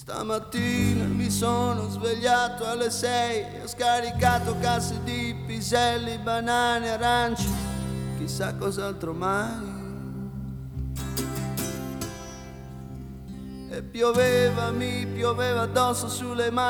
Stamattina mi sono svegliato alle 6, ho scaricato casse di piselli, banane, arance, chissà cos'altro mai. E pioveva, mi pioveva addosso sulle mani.